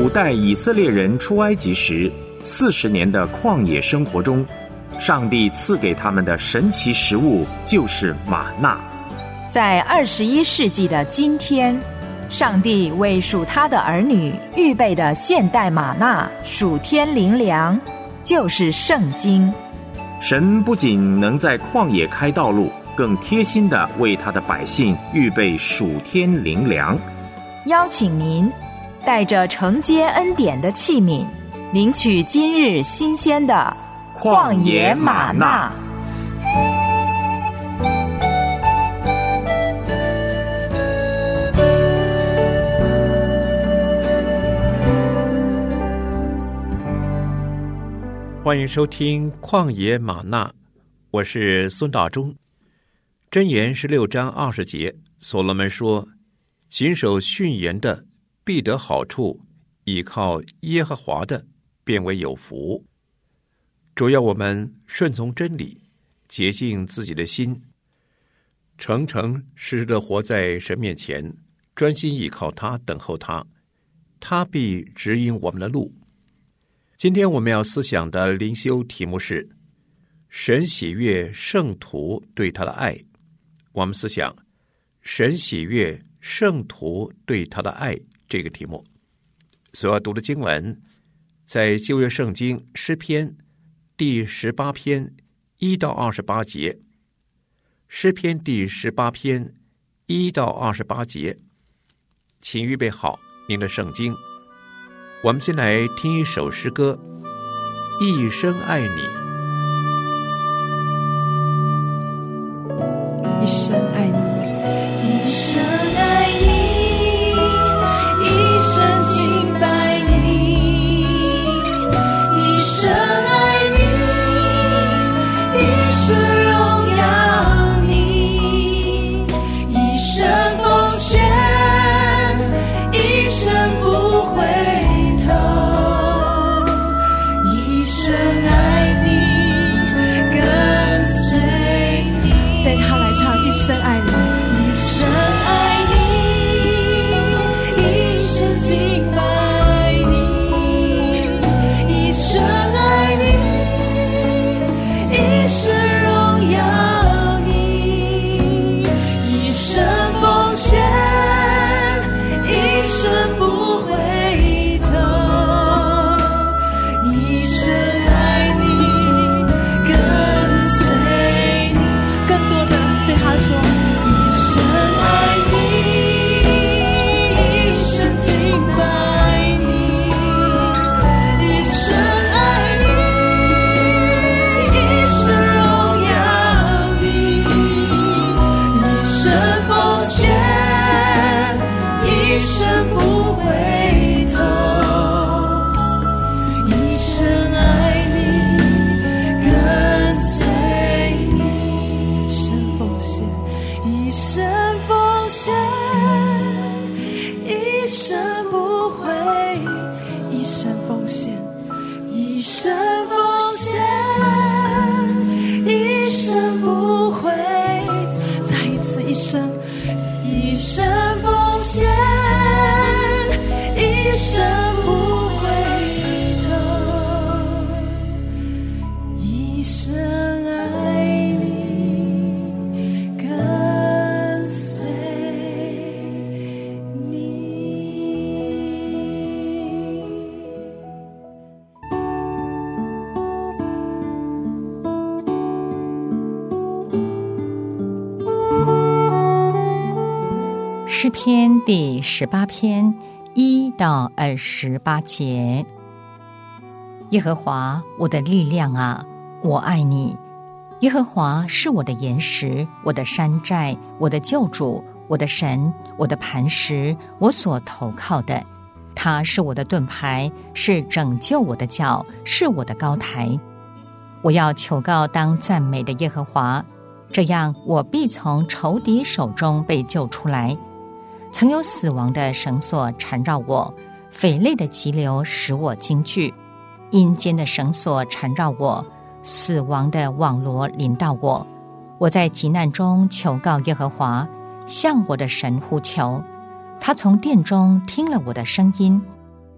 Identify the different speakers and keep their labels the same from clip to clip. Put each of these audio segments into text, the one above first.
Speaker 1: 古代以色列人出埃及时40年的旷野生活中，上帝赐给他们的神奇食物就是玛纳。
Speaker 2: 在21世纪的今天，上帝为属他的儿女预备的现代玛纳属天灵粮，就是圣经。
Speaker 1: 神不仅能在旷野开道路，更贴心地为他的百姓预备属天灵粮。
Speaker 2: 邀请您带着承接恩典的器皿，领取今日新鲜的旷野玛纳。
Speaker 3: 欢迎收听旷野玛纳，我是孙大中。箴言16章20节，所罗门说：谨守训言的必得好处，倚靠耶和华的便为有福。主要我们顺从真理，洁净自己的心，诚诚实实的活在神面前，专心倚靠他，等候他，他必指引我们的路。今天我们要思想的灵修题目是神喜悦圣徒对他的爱。我们思想神喜悦圣徒对他的爱这个题目。所要读的经文在旧约圣经诗篇第18篇1到28节。诗篇第18篇1到28节，请预备好您的圣经。我们先来听一首诗歌，一生爱你。
Speaker 4: 一生爱你，一生爱你，一生敬拜你，一生爱你，一生荣耀你，一生奉献，一生不回头，一生爱你，跟随你。对他来唱，一生爱你，一生爱你，一生敬拜你，一生爱你，一生荣耀你，一生奉献，一生不回头，一生爱你，跟随你。更多的对他说，一生爱你，一生敬拜你，一生爱你，一生荣耀你，一生奉献，一生不回头，一生爱你，跟随你，一生奉献，一生奉献，一生不回，一生奉献，一生奉献，一生不回。再一次，一生，一生奉献，一生不回头，一生爱你，跟随你。
Speaker 5: 诗篇第18篇1到28节。耶和华，我的力量啊，我爱你。耶和华是我的岩石，我的山寨，我的救主，我的神，我的磐石，我所投靠的。他是我的盾牌，是拯救我的脚，是我的高台。我要求告当赞美的耶和华，这样我必从仇敌手中被救出来。曾有死亡的绳索缠绕我，匪类的急流使我惊惧，阴间的绳索缠绕我，死亡的网罗临到我。我在急难中求告耶和华，向我的神呼求。他从殿中听了我的声音，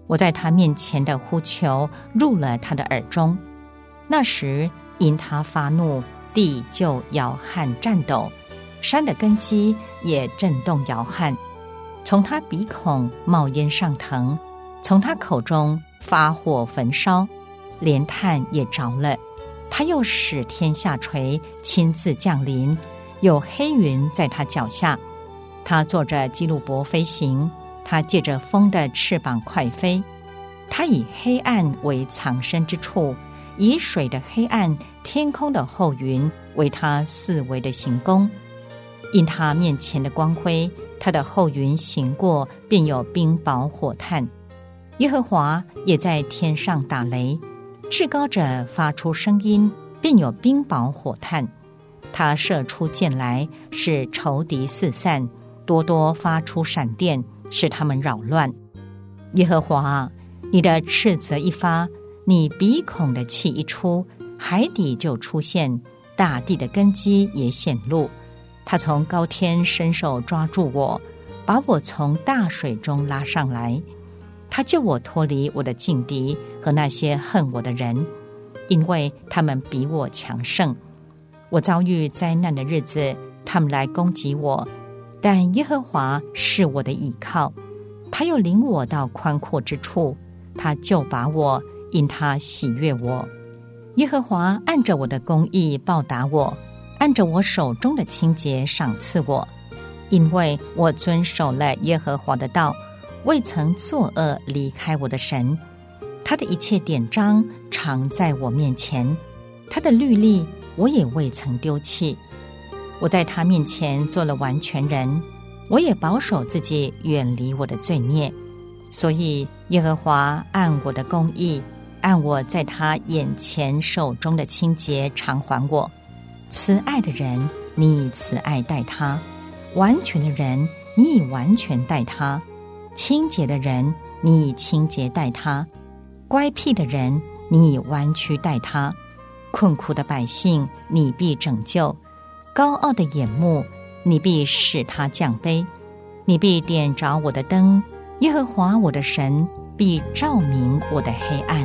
Speaker 5: 我在他面前的呼求入了他的耳中。那时因他发怒，地就摇撼颤抖，山的根基也震动摇撼。从他鼻孔冒烟上腾，从他口中发火焚烧，连炭也着了。他又使天下垂，亲自降临，有黑云在他脚下。他坐着基路伯飞行，他借着风的翅膀快飞。他以黑暗为藏身之处，以水的黑暗、天空的厚云为他四围的行宫。因他面前的光辉，他的后云行过，便有冰雹火炭。耶和华也在天上打雷，至高者发出声音，便有冰雹火炭。他射出箭来，使仇敌四散，多多发出闪电，使他们扰乱。耶和华，你的斥责一发，你鼻孔的气一出，海底就出现，大地的根基也显露。他从高天伸手抓住我，把我从大水中拉上来。他救我脱离我的劲敌和那些恨我的人，因为他们比我强盛。我遭遇灾难的日子，他们来攻击我，但耶和华是我的倚靠。他又领我到宽阔之处，他救拔我，因他喜悦我。耶和华按着我的公义报答我，按着我手中的清洁赏赐我。因为我遵守了耶和华的道，未曾作恶离开我的神。他的一切典章常在我面前，他的律例我也未曾丢弃。我在他面前做了完全人，我也保守自己远离我的罪孽。所以耶和华按我的公义，按我在他眼前手中的清洁偿还我。慈爱的人，你以慈爱待他；完全的人，你以完全待他；清洁的人，你以清洁待他；乖僻的人，你以弯曲待他；困苦的百姓，你必拯救；高傲的眼目，你必使他降卑。你必点着我的灯，耶和华我的神必照明我的黑暗。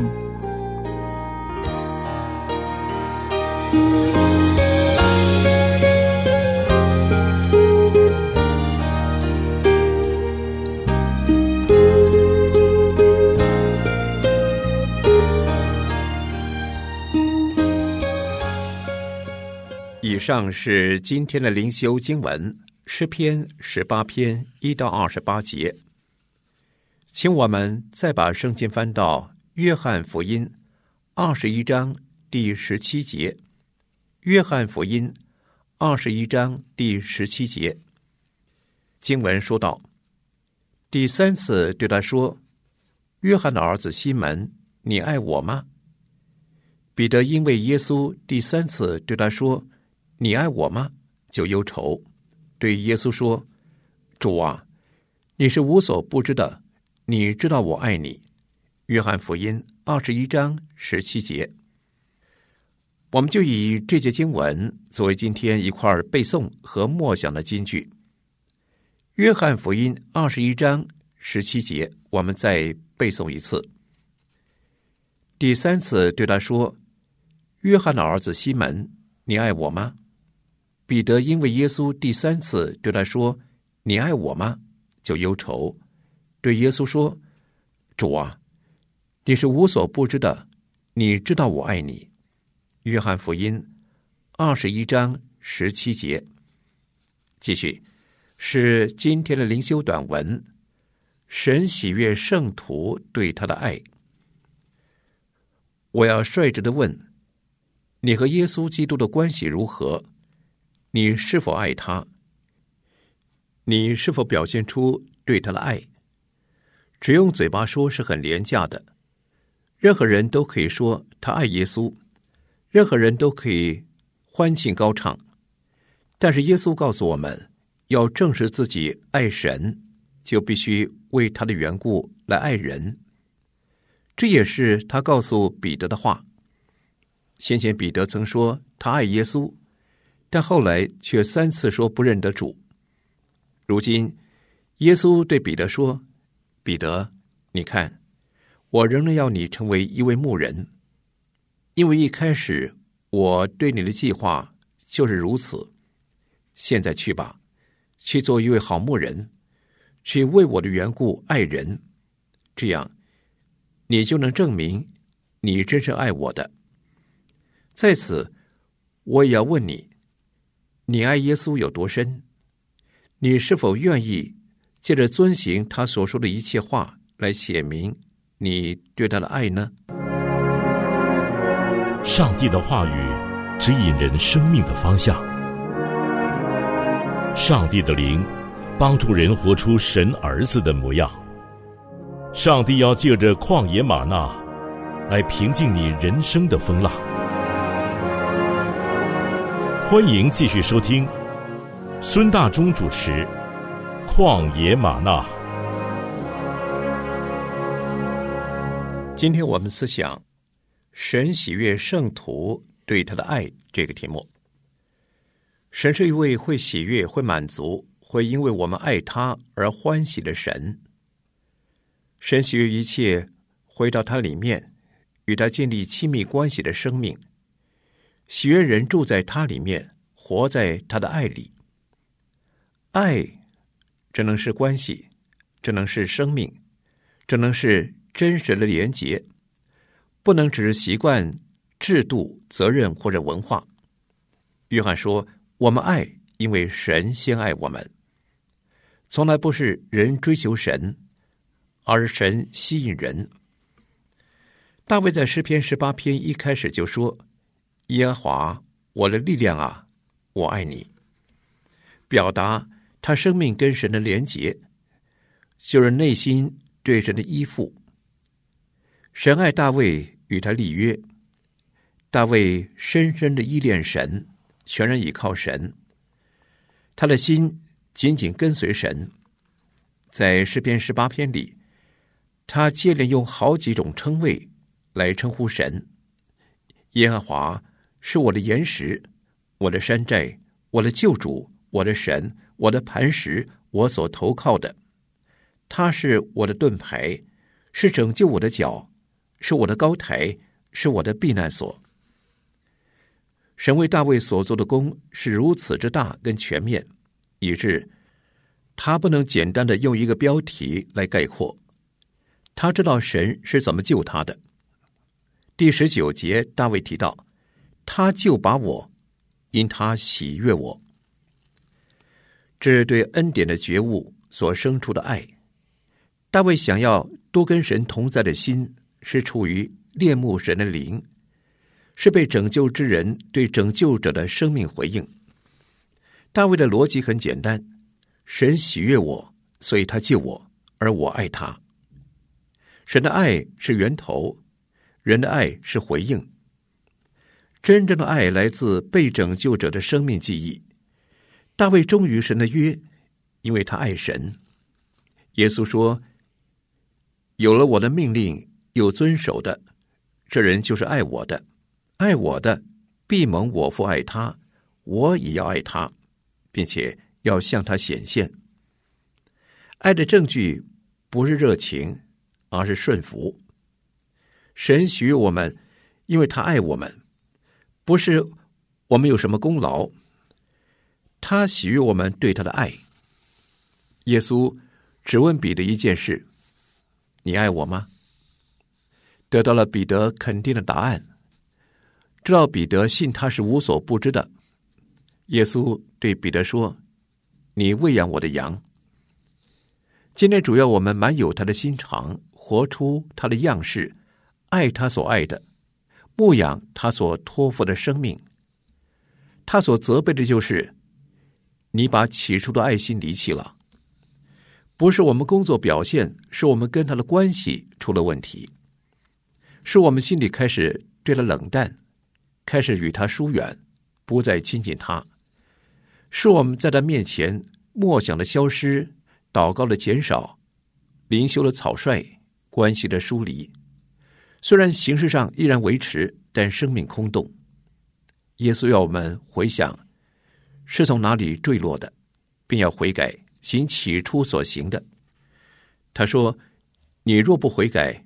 Speaker 3: 以上是今天的灵修经文，诗篇18篇1到28节。请我们再把圣经翻到约翰福音21章第17节。约翰福音21章第17节，经文说道：第三次对他说，约翰的儿子西门，你爱我吗？彼得因为耶稣第三次对他说，你爱我吗？就忧愁，对耶稣说，主啊，你是无所不知的，你知道我爱你。约翰福音21章17节。我们就以这节经文作为今天一块背诵和默想的金句。约翰福音21章17节，我们再背诵一次。第三次对他说，约翰的儿子西门，你爱我吗？彼得因为耶稣第三次对他说，你爱我吗？就忧愁，对耶稣说，主啊，你是无所不知的，你知道我爱你。约翰福音21章17节。继续是今天的灵修短文，神喜悦圣徒对他的爱。我要率直地问，你和耶稣基督的关系如何？你是否爱他？你是否表现出对他的爱？只用嘴巴说是很廉价的。任何人都可以说他爱耶稣，任何人都可以欢庆高唱，但是耶稣告诉我们，要证实自己爱神，就必须为他的缘故来爱人。这也是他告诉彼得的话。先前彼得曾说他爱耶稣，但后来却3次说不认得主。如今耶稣对彼得说，彼得，你看， 我仍然要你成为一位牧人，因为一开始我对你的计划就是如此。现在去吧，去做一位好牧人，去为我的缘故爱人，这样你就能证明你真是爱我的。在此，我也要问你，你爱耶稣有多深？你是否愿意借着遵行他所说的一切话来显明你对他的爱呢？
Speaker 6: 上帝的话语指引人生命的方向，上帝的灵帮助人活出神儿子的模样。上帝要借着旷野吗哪来平静你人生的风浪。欢迎继续收听孙大中主持《旷野吗哪》。
Speaker 3: 今天我们思想神喜悦圣徒对他的爱这个题目。神是一位会喜悦、会满足、会因为我们爱他而欢喜的神。神喜悦一切回到他里面，与他建立亲密关系的生命，喜悦人住在他里面，活在他的爱里。爱，这能是关系，这能是生命，这能是真实的连结，不能只是习惯、制度、责任或者文化。约翰说，我们爱，因为神先爱我们。从来不是人追求神，而是神吸引人。大卫在诗篇18篇一开始就说，耶和华，我的力量啊，我爱你，表达他生命跟神的连结，就是内心对神的依附。神爱大卫，与他立约，大卫深深的依恋神，全然倚靠神，他的心紧紧跟随神。在诗篇18篇里，他接连用好几种称谓来称呼神。耶和华是我的岩石，我的山寨，我的救主，我的神，我的磐石，我所投靠的。他是我的盾牌，是拯救我的脚，是我的高台，是我的避难所。神为大卫所做的功是如此之大跟全面，以致他不能简单的用一个标题来概括。他知道神是怎么救他的。第19节，大卫提到，他救拔我，因他喜悦我。这是对恩典的觉悟所生出的爱。大卫想要多跟神同在的心，是出于恋慕神的灵，是被拯救之人对拯救者的生命回应。大卫的逻辑很简单，神喜悦我，所以他救我，而我爱他。神的爱是源头，人的爱是回应。真正的爱来自被拯救者的生命记忆。大卫忠于神的约，因为他爱神。耶稣说，有了我的命令又遵守的，这人就是爱我的。爱我的，必蒙我父爱他，我也要爱他，并且要向他显现。爱的证据不是热情，而是顺服。神喜悦我们，因为他爱我们，不是我们有什么功劳，他喜悦我们对他的爱。耶稣只问彼得一件事，你爱我吗？得到了彼得肯定的答案，知道彼得信他是无所不知的。耶稣对彼得说，你喂养我的羊。今天主要我们满有他的心肠，活出他的样式，爱他所爱的，牧养他所托付的生命。他所责备的就是你把起初的爱心离弃了。不是我们工作表现，是我们跟他的关系出了问题，是我们心里开始对他冷淡，开始与他疏远，不再亲近他，是我们在他面前默想的消失，祷告的减少，灵修的草率，关系的疏离。虽然形式上依然维持，但生命空洞。耶稣要我们回想是从哪里坠落的，并要悔改，行起初所行的。他说，你若不悔改，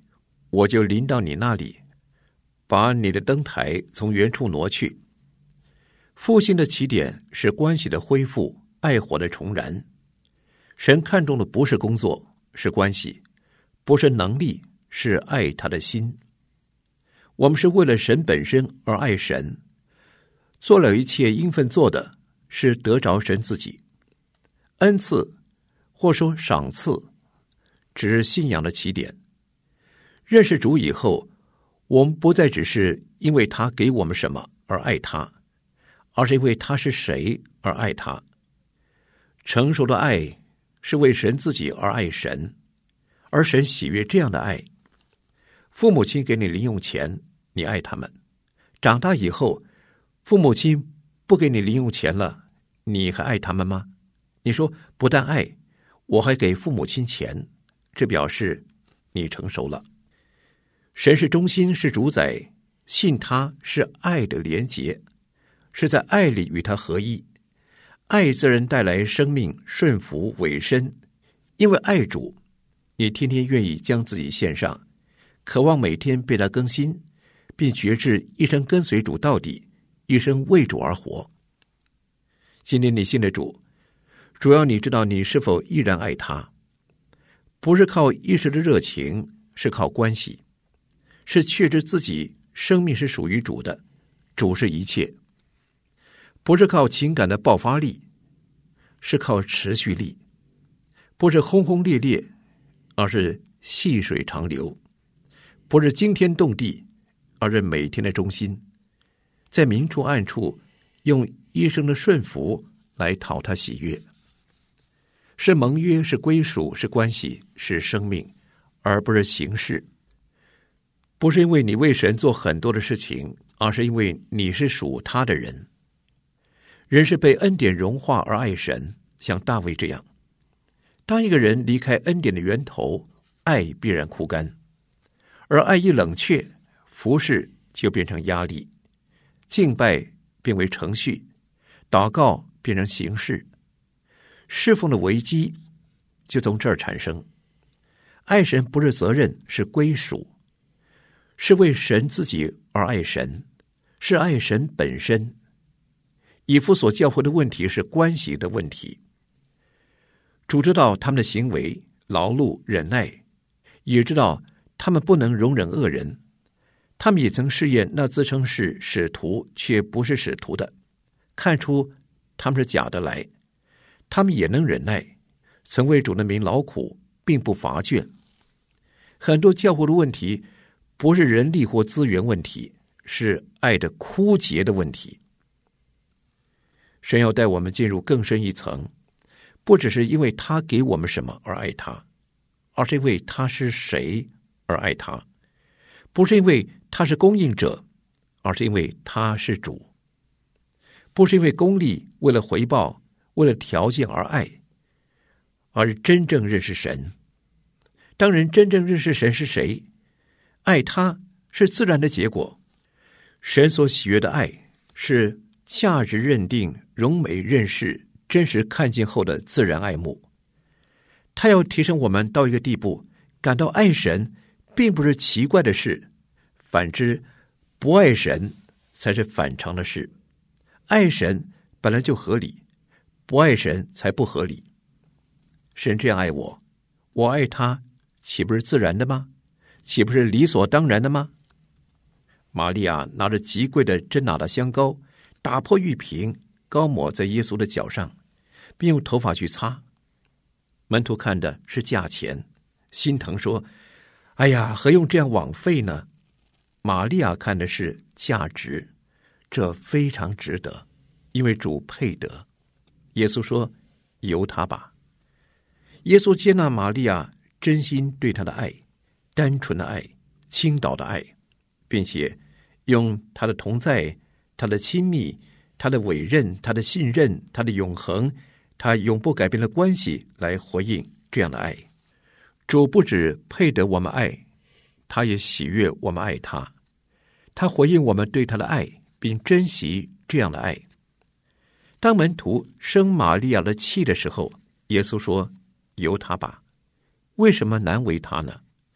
Speaker 3: 我就临到你那里，把你的灯台从原处挪去。复兴的起点是关系的恢复，爱火的重燃。神看重的不是工作，是关系；不是能力，是爱他的心。我们是为了神本身而爱神，做了一切应分做的，是得着神自己。恩赐或说赏赐，只是信仰的起点。认识主以后，我们不再只是因为他给我们什么而爱他，而是因为他是谁而爱他。成熟的爱是为神自己而爱神，而神喜悦这样的爱。父母亲给你零用钱，你爱他们；长大以后，父母亲不给你零用钱了，你还爱他们吗？你说不但爱，我还给父母亲钱，这表示你成熟了。神是中心，是主宰，信他是爱的连结，是在爱里与他合一。爱自然带来生命、顺服、委身。因为爱主，你天天愿意将自己献上，渴望每天被他更新，并决志一生跟随主到底，一生为主而活。今天你信了主，主要你知道你是否依然爱他，不是靠一时的热情，是靠关系，是确知自己生命是属于主的，主是一切，不是靠情感的爆发力，是靠持续力，不是轰轰烈烈，而是细水长流，不是惊天动地，而是每天的中心，在明处暗处用一生的顺服来讨他喜悦，是盟约，是归属，是关系，是生命，而不是形式。不是因为你为神做很多的事情，而是因为你是属他的人。人是被恩典融化而爱神，像大卫这样。当一个人离开恩典的源头，爱必然枯干，而爱一冷却，服事就变成压力，敬拜变为程序，祷告变成形式，侍奉的危机就从这儿产生。爱神不是责任，是归属，是为神自己而爱神，是爱神本身。以弗所教会的问题是关系的问题。主知道他们的行为劳碌忍耐，也知道他们不能容忍恶人。他们也曾试验那自称是使徒却不是使徒的，看出他们是假的来。他们也能忍耐，曾为主的名劳苦，并不乏倦。很多教会的问题不是人力或资源问题，是爱的枯竭的问题。神要带我们进入更深一层，不只是因为他给我们什么而爱他，而是因为他是谁而爱他。不是因为他是供应者，而是因为他是主。不是因为功利，为了回报，为了条件而爱，而是真正认识神。当人真正认识神是谁，爱他是自然的结果。神所喜悦的爱是价值认定、荣美认识、真实看见后的自然爱慕。他要提升我们到一个地步，感到爱神并不是奇怪的事，反之，不爱神才是反常的事。爱神本来就合理，不爱神才不合理。神这样爱我，我爱他，岂不是自然的吗？岂不是理所当然的吗？玛利亚拿着极贵的真拿的香膏，打破玉瓶，膏抹在耶稣的脚上，并用头发去擦。门徒看的是价钱，心疼说：哎呀，何用这样枉费呢？玛利亚看的是价值，这非常值得，因为主配得。耶稣说：由他吧。耶稣接纳玛利亚真心对他的爱，单纯的爱，倾倒的爱，并且用他的同在，他的亲密，他的委任，他的信任，他的永恒，他永不改变的关系来回应这样的爱。主不只配得我们爱，他也喜悦我们爱他。他回应我们对他的爱，并珍惜这样的爱。当门徒生玛利亚的气的时候，耶稣说：由他吧。为什么难为他呢？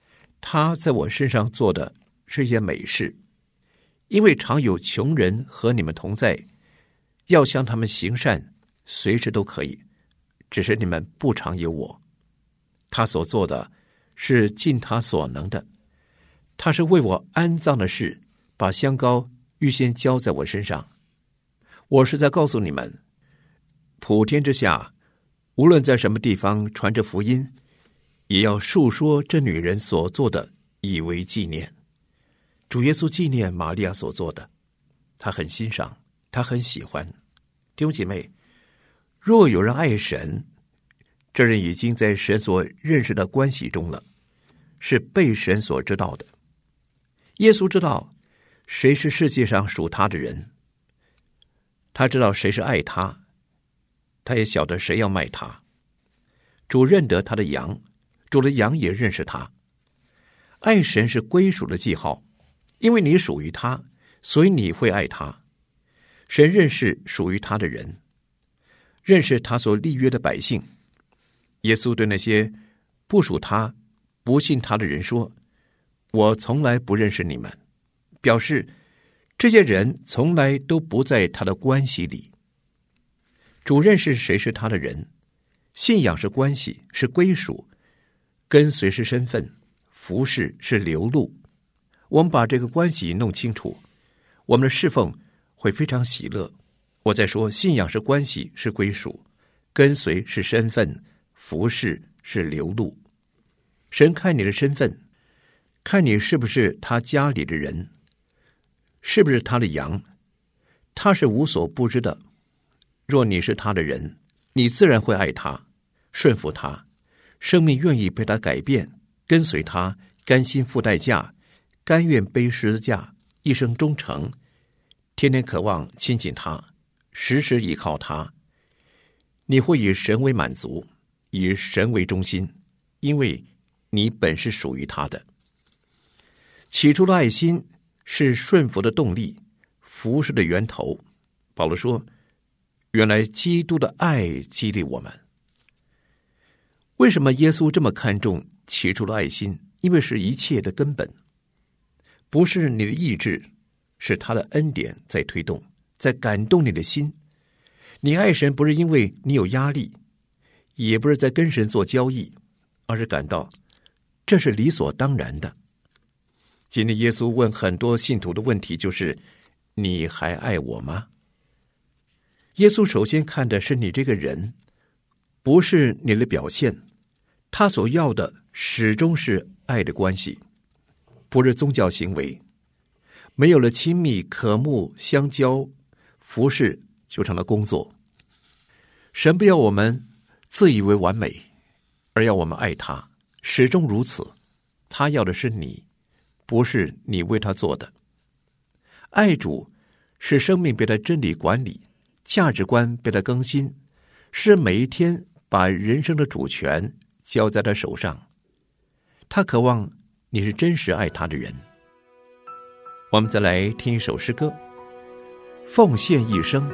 Speaker 3: 他在我身上做的是一件美事，因为常有穷人和你们同在，要向他们行善，随时都可以，只是你们不常有我。他所做的是尽他所能的，他是为我安葬的事，把香膏预先浇在我身上。我是在告诉你们，普天之下，无论在什么地方传着福音，也要述说这女人所做的，以为纪念。主耶稣纪念玛利亚所做的，他很欣赏，他很喜欢。弟兄姐妹，若有人爱神，这人已经在神所认识的关系中了，是被神所知道的。耶稣知道谁是世界上属他的人，他知道谁是爱他，他也晓得谁要卖他。主认得他的羊，主的羊也认识他。爱神是归属的记号，因为你属于他，所以你会爱他。神认识属于他的人，认识他所立约的百姓。耶稣对那些不属他、不信他的人说，我从来不认识你们，表示这些人从来都不在他的关系里。主认识谁是他的人，信仰是关系，是归属，跟随是身份，服侍是流露。我们把这个关系弄清楚，我们的侍奉会非常喜乐。我在说，信仰是关系，是归属，跟随是身份，服侍是流露。神看你的身份，看你是不是他家里的人，是不是他的羊，他是无所不知的。若你是他的人，你自然会爱他，顺服他，生命愿意被他改变，跟随他，甘心付代价，甘愿背十字架，一生忠诚，天天渴望亲近他，时时依靠他。你会以神为满足，以神为中心，因为你本是属于他的。起初的爱心是顺服的动力，服侍的源头。保罗说，原来基督的爱激励我们。为什么耶稣这么看重起初的爱心？因为是一切的根本，不是你的意志，是他的恩典在推动，在感动你的心。你爱神不是因为你有压力，也不是在跟神做交易，而是感到这是理所当然的。今天耶稣问很多信徒的问题就是，你还爱我吗？耶稣首先看的是你这个人，不是你的表现。他所要的始终是爱的关系，不是宗教行为。没有了亲密、渴慕、相交，服侍就成了工作。神不要我们自以为完美，而要我们爱他，始终如此。他要的是你，不是你为他做的。爱主是生命被他真理管理，价值观被他更新，是每一天把人生的主权交在他手上。他渴望你是真实爱他的人。我们再来听一首诗歌，奉献一生。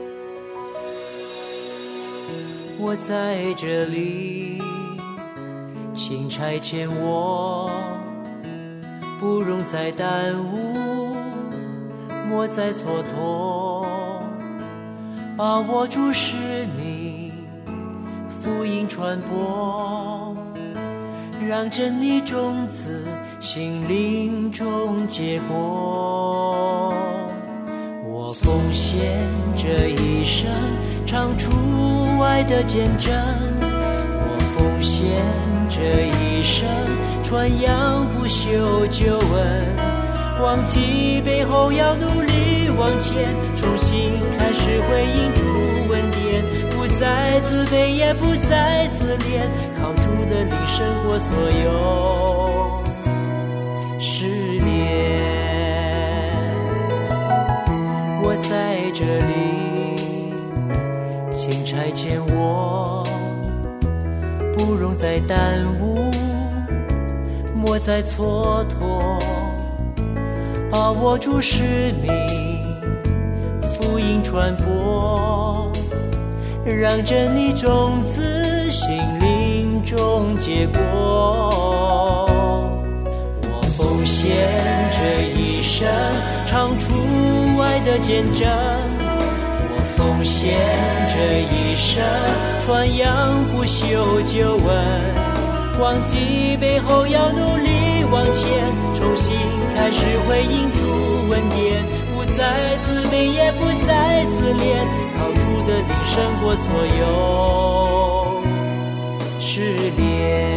Speaker 4: 我在这里，请差遣我，不容再耽误，莫再蹉跎，把握住使命，福音传播，让真理种子心灵中结果。我奉献这一生，唱出爱的见证。我奉献这一生，传扬不朽救恩。忘记背后，要努力往前，重新开始回应主恩典，不再自卑，也不再自怜，靠主的灵胜过所有试炼。我在这里，请差遣我，不容再耽误，莫再蹉跎，把握住使命，福音传播，让真理种子心灵中结果。
Speaker 7: 奉献这一生，唱出爱的见证。我奉献这一生，传扬不朽旧闻。忘记背后，要努力往前，重新开始回应主恩典，不再自卑，也不再自怜，靠主的灵胜过所有试炼。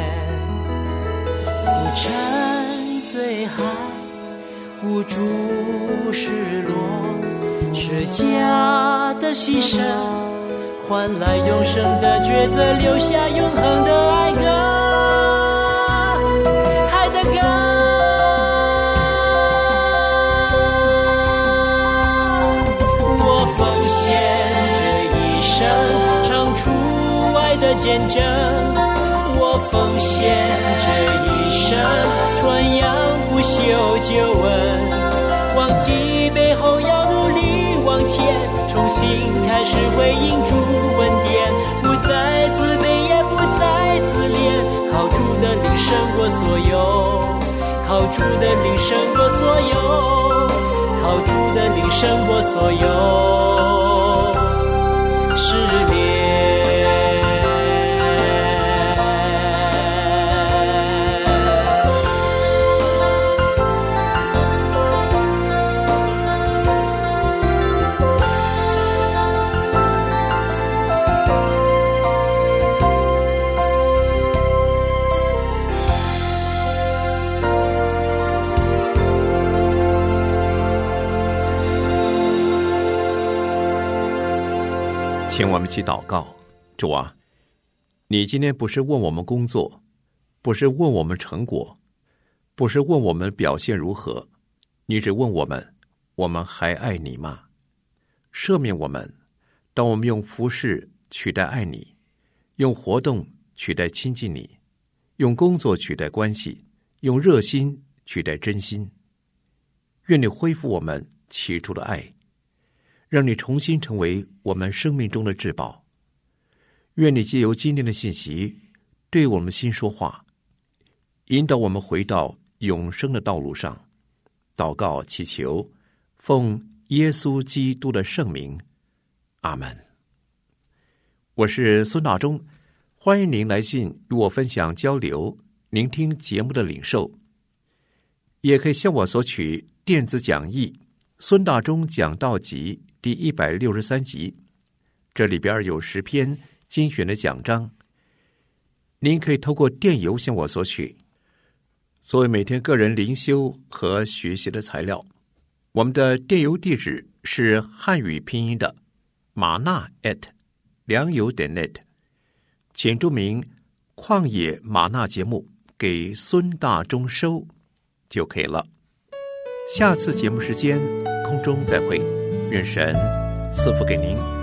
Speaker 7: 浮沉最海，无助失落，是家的牺牲，换来永生的抉择，留下永恒的爱歌，爱的歌。我奉献这一生，唱出爱的见证。我奉献这一生，传扬不朽旧闻。忘记背后，要努力往前，重新开始回应主恩典，不再自卑，也不再自怜，靠主的灵胜过所有，靠主的灵胜过所有，靠主的灵胜过所有试炼。
Speaker 3: 请我们一起祷告。主啊，你今天不是问我们工作，不是问我们成果，不是问我们表现如何，你只问我们还爱你吗？赦免我们，当我们用服事取代爱你，用活动取代亲近你，用工作取代关系，用热心取代真心。愿你恢复我们起初的爱，让你重新成为我们生命中的至宝。愿你藉由今天的信息对我们心说话，引导我们回到永生的道路上。祷告祈求，奉耶稣基督的圣名，阿们。我是孙大中，欢迎您来信与我分享交流，聆听节目的领受。也可以向我索取电子讲义孙大中讲道集第163集，这里边有10篇精选的讲章，您可以透过电邮向我索取，作为每天个人灵修和学习的材料。我们的电邮地址是汉语拼音的玛纳良友.net， 请注明旷野玛纳节目给孙大中收就可以了。下次节目时间空中再会，愿神赐福给您。